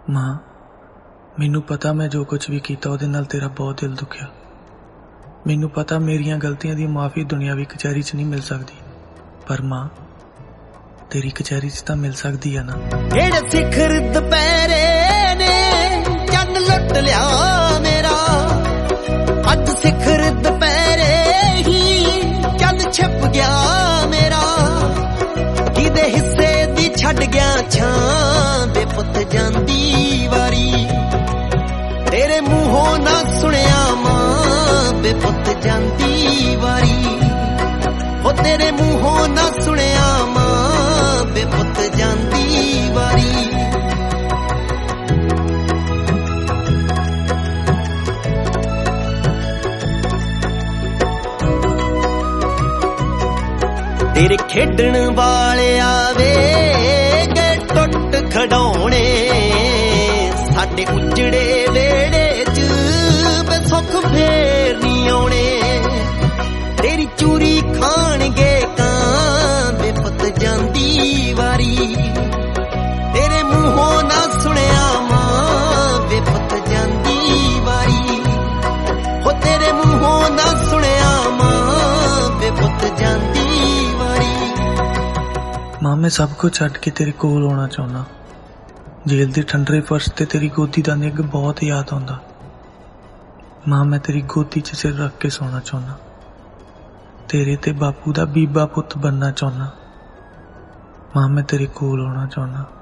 मां, मैनू पता मैं जो कुछ भी किया उहदे नाल तेरा बहुत दिल दुखिया। मैनू पता मेरियां गलतियां दी माफ़ी दुनियावी कचहरी च नहीं मिल सकती, पर मां तेरी कचहरी च तां मिल सकती है ना। जेड़े सिखर दुपहरे ने चंद लुट लिया मेरा, अज सिखर दुपहरे ही चंद छिप गया मेरा। किदे हिस्से दी छड़ गया छां दे पुत जांदी वारी, तेरे मूहों ना सुनिया मां बे पुत जांदी वारी। हो तेरे मूहों ना सुनिया मां बे पुत जांदी वारी। तेरे खेडण वाले आवे गए टुट खड़ौने, साडे उजड़े वेड़े च बेसुख फेर नहीं आउणे। तेरी चूरी खाणगे कां बे पुत जांदी वारी, तेरे मूहों ना सुनिया मां बे पुत जांदी वारी। हो तेरे मूहों ना सुनिया मां बे पुत जांदी वारी। मां, मैं सब कुछ छड्ड के तेरे कोल आउणा चाहुंदा। जेल दी ठंडरे फर्श ते तेरी गोदी दा निग बहुत याद आउंदा। मां, मैं तेरी गोदी च सिर रख के सोना चाहुंदा, तेरे ते बापू दा बीबा पुत बनना चाहुंदा। मां, मैं तेरे कोल आउणा चाहुंदा।